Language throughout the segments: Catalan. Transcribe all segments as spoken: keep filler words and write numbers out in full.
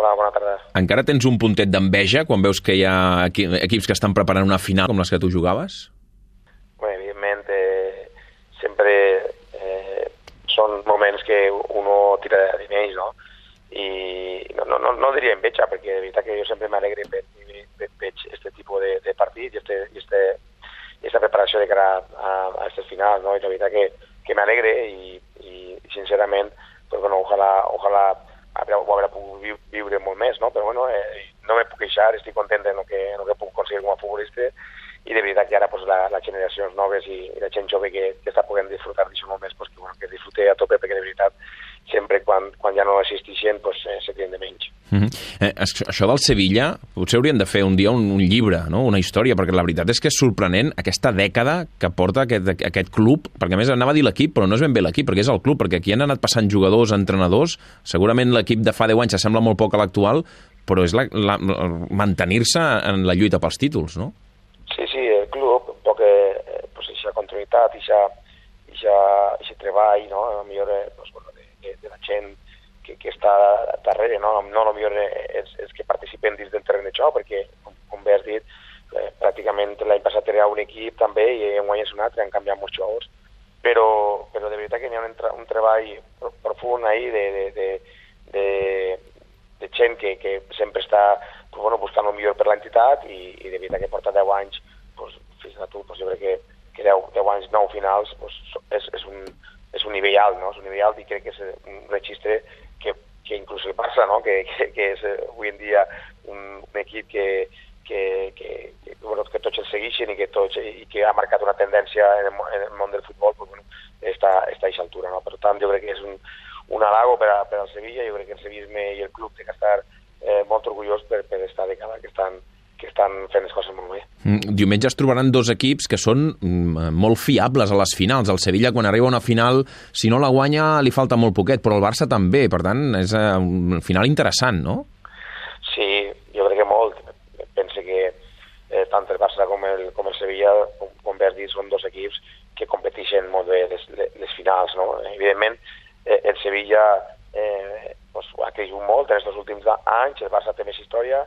Hola, bona tarda. Encara tens un puntet d'enveja quan veus que hi ha equips que estan preparant una final com les que tu jugaves? Bé, evidentment, eh, sempre eh, són moments que uno tira de menys, no? I no, no, no diria enveja, perquè de veritat que jo sempre m'alegre veig aquest tipus de, de partit i aquesta este, este preparació de cara a, a aquestes finals, no? I la veritat que, que m'alegre i, i sincerament, pues, bueno, ojalà, ojalà ho haurà pogut viure molt més, no? Però bueno, eh, no me puc queixar, estic content en el que, en el que puc aconseguir com a futbolista i de veritat que ara pues, la, les generacions noves i, i la gent jove que, que està podent disfrutar d'això molt més, pues, que, bueno, que disfrute a tope, perquè de veritat sempre quan, quan ja no existeixen pues, eh, se tenen de menys. Mm-hmm. eh, això del Sevilla, potser haurien de fer un dia un, un llibre, no? Una història, perquè la veritat és que és sorprenent aquesta dècada que porta aquest, aquest club, perquè a més anava a dir l'equip, però no és ben bé l'equip, perquè és el club, perquè aquí han anat passant jugadors, entrenadors, segurament l'equip de fa deu anys s'assembla molt poc a l'actual, però és la, la, mantenir-se en la lluita pels títols, no? Sí, sí, el club, un poc eh, pues, eixa continuïtat, eixa, eixa, eixa treball, no? A lo millor, eh, pues, bueno, de, de, de la gent que, que està darrere, no? No a lo millor és, és que participen dins del terreny de joc, perquè, com, com bé has dit, eh, pràcticament l'any passat era un equip també i en guany és un altre, han canviat molts jugadors, però, però de veritat que hi ha un, un treball profund ahí de, de, de, de, de gent que, que sempre està pues, bueno, buscant el millor per l'entitat i, i de veritat que porta deu anys, pues, fins a tu, pues, jo crec que, que deu, deu anys, nou finals, pues, és, és, un, és un nivell alt, no? És un nivell alt i crec que és un registre que, que inclús el Barça, no? que, que, que és avui en dia un, un equip que, que, que, que, bueno, que tots el segueixen i que, tots, i que ha marcat una tendència en el, en el món del futbol, pues, bueno, està, està a aquesta altura. No? Per tant, jo crec que és un, un halago per, a, per al Sevilla, jo crec que el sevillisme i el club té que estar eh, molt orgullós per, per esta dècada que estan, que estan fent les coses molt bé. Mm, diumenge es trobaran dos equips que són mm, molt fiables a les finals. El Sevilla, quan arriba a una final, si no la guanya, li falta molt poquet, però el Barça també. Per tant, és eh, un final interessant, no? Sí, jo crec que molt. Penso que eh, tant el Barça com el, com el Sevilla, com, com bé has dit, són dos equips que competeixen molt bé les, les finals, no? Evidentment, eh, el Sevilla eh, pues, ha crescut molt en aquests últims anys, el Barça té més història,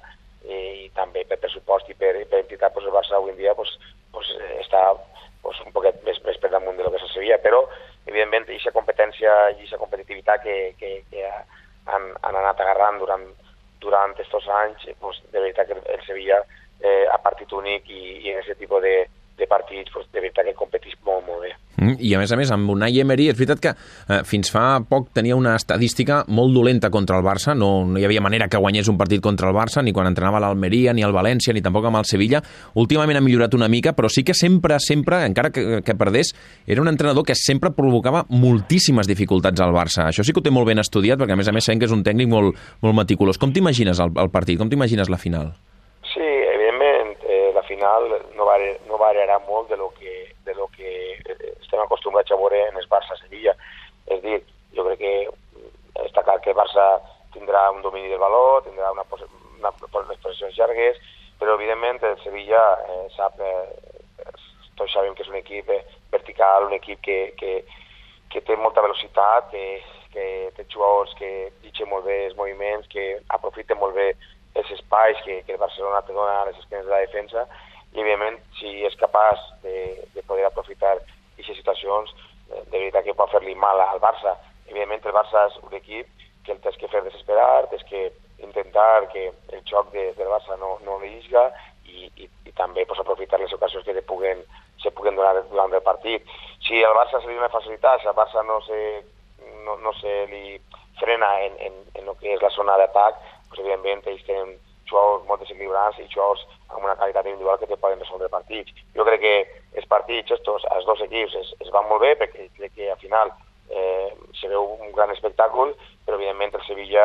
i també per pressupost i per, per entitat pues el Barça avui en dia pues, pues, està pues, un poquet més, més per damunt de lo que és el Sevilla, però evidentment aquesta competència i aquesta competitivitat que, que, que han, han anat agarrant durant, durant aquests anys, pues, de veritat que el Sevilla eh, ha partit únic i, i en aquest tipus de, de partits pues, de veritat que competeix molt, molt bé. Mm, I a més a més, amb Unai Emery, és veritat que eh, fins fa poc tenia una estadística molt dolenta contra el Barça, no, no hi havia manera que guanyés un partit contra el Barça, ni quan entrenava l'Almeria, ni el València, ni tampoc amb el Sevilla. Últimament ha millorat una mica, però sí que sempre, sempre, encara que, que perdés, era un entrenador que sempre provocava moltíssimes dificultats al Barça. Això sí que ho té molt ben estudiat, perquè a més a més sabem que és un tècnic molt, molt meticulós. Com t'imagines el, el partit? Com t'imagines la final? Sí, evidentment, eh, la final no, va, no variarà molt de lo que, de lo que estem acostumbrats a veure en el Barça-Sevilla. És dir, jo crec que està clar que el Barça tindrà un domini del valor, tindrà una, una, unes posicions llargues, però evidentment el Sevilla eh, sap, eh, tots sabem que és un equip eh, vertical, un equip que, que, que té molta velocitat, que, que té jugadors que ditxen molt bé els moviments, que aprofiten molt bé els espais que, que el Barcelona te dona a les esquenes de la defensa, i evidentment si és capaç de, de poder aprofitar aquestes situacions, de veritat que pot fer-li mal al Barça. Evidentment el Barça és un equip que el tens que fer desesperar, tens que intentar que el xoc de, del Barça no, no li isga i, i, i també pues, aprofitar les ocasions que te puguen, se puguen donar durant el partit. Si al Barça se li dona facilitat, si al Barça no se, no, no se li frena en, en, en el que és la zona d'atac, pues, evidentment ells tenen jugadors molt desequilibrats i jugadors amb una qualitat individual que te poden resoldre partits. Jo crec que els partits, estos, els dos equips, es, es van molt bé perquè crec que al final eh, se veu un gran espectacle, però evidentment el Sevilla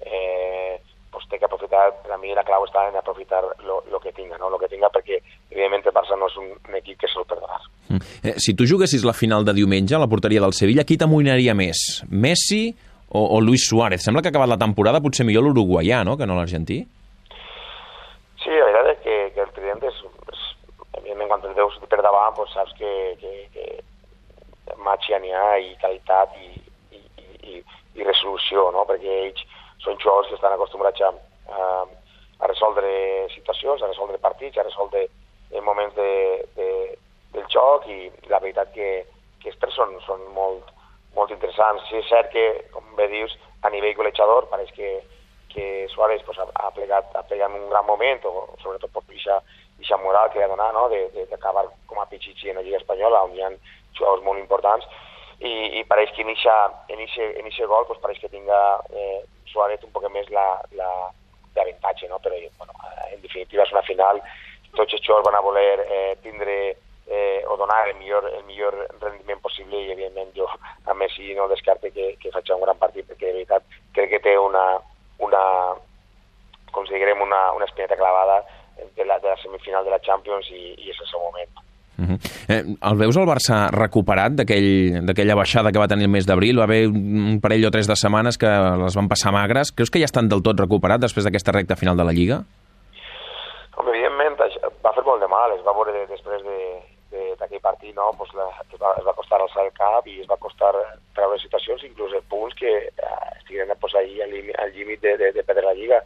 eh, pues, té que aprofitar, per a mi la clau està en aprofitar el que tinga, no? Lo que tinga, perquè evidentment el Barça no és un, un equip que se'l perdonar. Mm. Eh, si tu juguessis la final de diumenge a la porteria del Sevilla, qui t'amoïnaria més? Messi o, o Luis Suárez? Sembla que ha acabat la temporada potser millor l'uruguaià, no?, que no l'argentí. Sí, la veritat és que, que el trident és, és evidentment, quan el veus per davant, pues, saps que, que, que matxa n'hi ha i qualitat i, i, i, i resolució, no? Perquè ells són jugadors que estan acostumbrats a, a, a resoldre situacions, a resoldre partits, a resoldre moments de, de, del joc, i la veritat que, que els tres són, són molt, molt interessants. Sí, és cert que, com bé dius, a nivell golejador pareix que, que Suárez pues, ha, ha, plegat, ha plegat un gran moment, o sobretot per aquesta moral que ha donat, no? d'acabar com a Pichichi en la Lliga Espanyola, on hi ha jugadors molt importants, i, i pareix que en aquest gol pues, pareix que tinga eh, Suárez un poc més l'avantatge, no? Però bueno, en definitiva és una final. Tots els jugadors van a voler eh, tindre eh, o donar el millor, el millor rendiment possible, i evidentment jo a Messi no descarte que, que faci un gran partit, perquè de veritat crec que té una, una com si diguem, una, una espineta clavada de la, de la semifinal de la Champions, i, i és el seu moment. Uh-huh. eh, el veus el Barça recuperat d'aquella aquell, baixada que va tenir el mes d'abril? Va haver un parell o tres de setmanes que les van passar magres. Creus que ja estan del tot recuperats després d'aquesta recta final de la Lliga? Home, evidentment, va fer molt de mal. Es va veure de, després d'aquell de, partit, no? Pues la, es, va, es va costar alçar el cap, i es va costar treure situacions, inclús punts que eh, estiguin pues, ahí al, al límit de, de, de perdre la Lliga.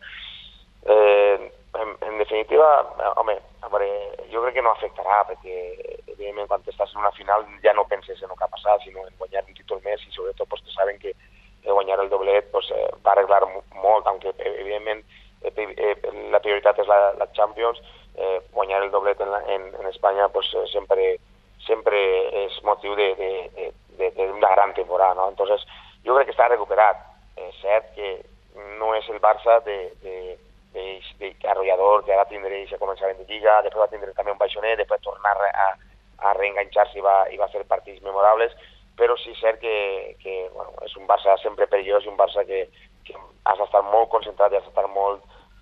Eh, en, en definitiva, home, a veure, jo crec que no afectarà, perquè evidentment quan estàs en una final ja no penses en el que ha passat, sinó en guanyar un títol més, i sobretot pues, que saben que guanyar el doblet pues, eh, va arreglar molt, aunque evidentment la prioritat és la, la Champions. Eh, guanyar el doblet en, la, en, en Espanya pues, sempre, sempre és motiu de, de, de, de, de una gran temporada, ¿no? Entonces, jo crec que està recuperat. És cert que no és el Barça de, de, de, de, de arrollador, que ara tindré i començar en Lliga, després va tindre també un baixonet, després tornar a, a reenganxar-se i va, i va fer partits memorables, però sí és cert que, que bueno, és un Barça sempre perillós, i un Barça que, que has d'estar molt concentrat i has d'estar molt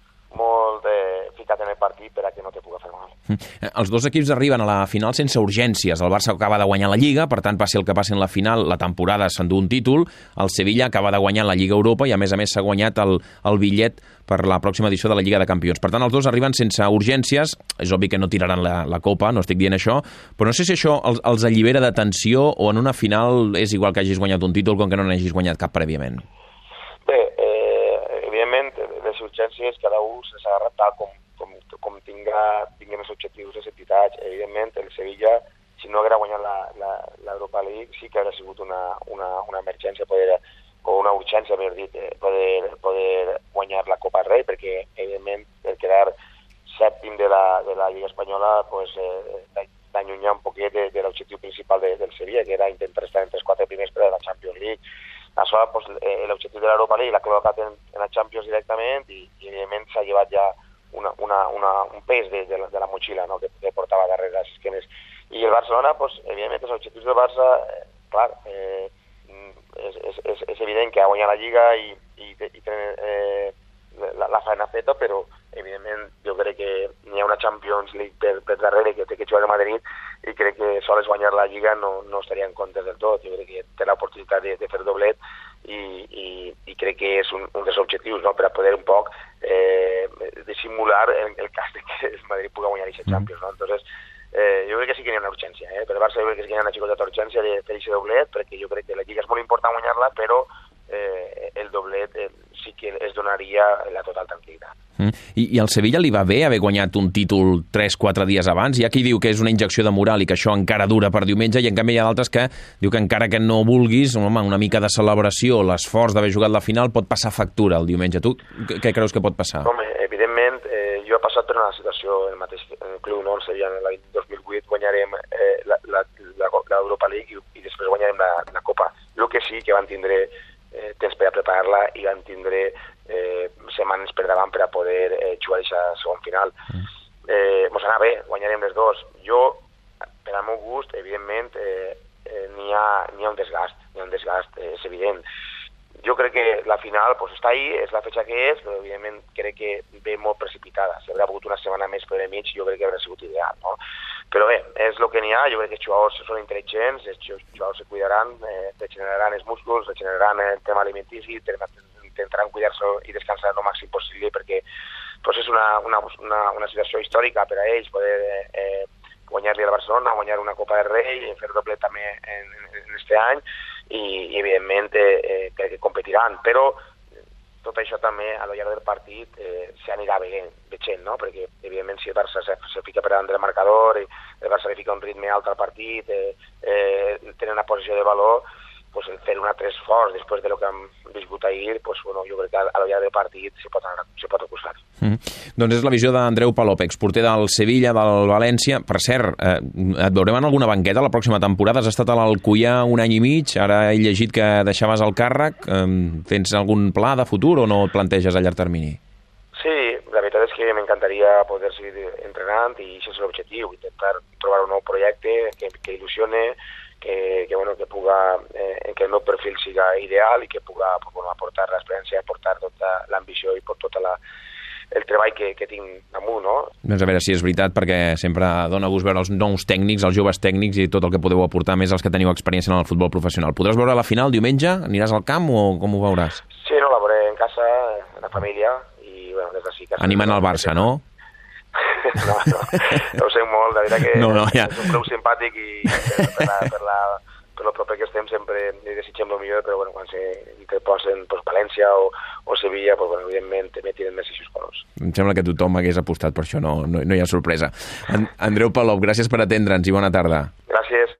molt eh, ficat en el partit per a que no te pugui fer mal. Els dos equips arriben a la final sense urgències. El Barça acaba de guanyar la Lliga, per tant, passi el que passi en la final, la temporada s'endú un títol. El Sevilla acaba de guanyar la Lliga Europa, i a més a més s'ha guanyat el, el bitllet per la pròxima edició de la Lliga de Campions. Per tant, els dos arriben sense urgències. És obvi que no tiraran la, la Copa, no estic dient això, però no sé si això els, els allibera de tensió, o en una final és igual que hagis guanyat un títol com que no n'hagis guanyat cap prèviament. Bé, eh, evidentment, les urgències cada un s'ha agarrat tal com, com, com tinga, tingui més objectius les entitats. Evidentment, el Sevilla, si no haguera guanyat l'Europa League, sí que hauria sigut una, una, una emergència, poder, o una urgència, més dit, eh, poder, poder guanyar la Copa del Rei, perquè, evidentment, el quedar sèptim de la, de la Lliga Espanyola pues, eh, d'allunyar un poquet de, de l'objectiu principal de, del Sevilla, que era intentar estar entre els quatre primers per a la Champions League. Això, pues, eh, l'objectiu de l'Europa League l'ha col·locat en, en la Champions directament, i, i evidentment s'ha llevat ja una, una, una, un pes de, de, la, de la motxilla, no? que, que portava darrere les esquenes. I el Barcelona, pues, evidentment, els objectius del Barça, eh, clar, eh, és, és, és, és evident que ha guanyat la Lliga i, i, i té eh, la, la feina feta, però evidentment jo crec que n'hi ha una Champions League per, per darrere que té que jugar a Madrid, i crec que sols guanyar la Lliga no, no estaria en compte del tot. Jo crec que té l'oportunitat de, de fer doblet, i, i, i crec que és un, un dels objectius, no? Per a poder un poc eh, dissimular el, el cas de que el Madrid pugui guanyar aquesta Champions, no? Entonces, eh, jo crec que sí que hi ha una urgència, eh? Per el Barça jo crec que sí que hi ha una xicoteta urgència de fer aquest doblet, perquè jo crec que la Lliga és molt important guanyar-la, però eh, el doblet eh, sí que es donaria la total tranquil·litat. Mm. I, I al Sevilla li va bé haver guanyat un títol tres quatre dies abans? Hi ha qui diu que és una injecció de moral i que això encara dura per diumenge, i en canvi hi ha d'altres que diu que encara que no vulguis, home, una mica de celebració, l'esforç d'haver jugat la final pot passar factura el diumenge. Tu què creus que pot passar? Home, evidentment, eh, jo he passat per una situació en el mateix en el club, no? El Sevilla, en l'any dos mil vuit guanyarem eh, l'Europa League, i, i després guanyarem la, la Copa. El que sí que van tindre eh, temps per a preparar-la, i van tindre eh, setmanes per davant per a poder eh, jugar aquesta segon final. Mm. Eh, mos anava bé, guanyarem les dos. Jo, per al meu gust, evidentment, eh, eh, n'hi ha, n'hi ha un desgast, n'hi ha un desgast, eh, és evident. Jo crec que la final pues, està ahí, és la fetxa que és, però evidentment crec que ve molt precipitada. Si haurà hagut una setmana més per mig, jo crec que hauria sigut ideal, no? Però bé, és el que n'hi ha. Jo crec que els jugadors són intel·ligents, els jugadors se cuidaran, eh, regeneraran els músculs, regeneraran el tema alimentici, intentaran cuidar-se i descansar el màxim possible, perquè pues, és una, una, una, una situació històrica per a ells, poder eh, guanyar-li a Barcelona, guanyar una Copa del Rei, fer doble també en, en, en este any, i, i evidentment eh, crec que competiran, però tot això també a lo llarg del partit eh, s'anirà veient, veient, no? Perquè evidentment si el Barça se, se fica per davant del marcador i el Barça li fica un ritme alt al partit, eh, eh, tenen una posició de valor, pues el fer un altre esforç després de lo que hem viscut ahir, pues bueno, jo crec que a lo llarg del partit se pot, se pot acusar. Mm. Doncs és la visió d'Andreu Palop, exporter del Sevilla, del València. Per cert, eh, et veurem en alguna banqueta la pròxima temporada? Has estat a l'Alcoià un any i mig, ara he llegit que deixaves el càrrec. Eh, tens algun pla de futur o no et planteges a llarg termini? Sí, la veritat és que m'encantaria poder seguir entrenant i això és l'objectiu, intentar trobar un nou projecte que, que il·lusione, que, que, bueno, que, puga, eh, que el meu perfil siga ideal i que puga pues, bueno, aportar l'experiència, aportar tota l'ambició i per tota la, el treball que, que tinc damunt, no? Doncs a veure si és veritat, perquè sempre dona gust veure els nous tècnics, els joves tècnics i tot el que podeu aportar més als que teniu experiència en el futbol professional. Podràs veure la final diumenge? Aniràs al camp o com ho veuràs? Sí, no, la veuré en casa, en la família i, bueno, des d'ací... Animant el Barça, no? No, no, no ho sé molt, la veritat que no, no, ja. és un prou simpàtic i per la, per la, per lo proper que estem sempre li desitgem el millor, però bueno, quan se interposen pues, València o, o Sevilla, pues, bueno, evidentment també tiren més eixos colors. Em sembla que tothom hagués apostat per això, no, no, no hi ha sorpresa. En, Andreu Palop, gràcies per atendre'ns i bona tarda. Gràcies.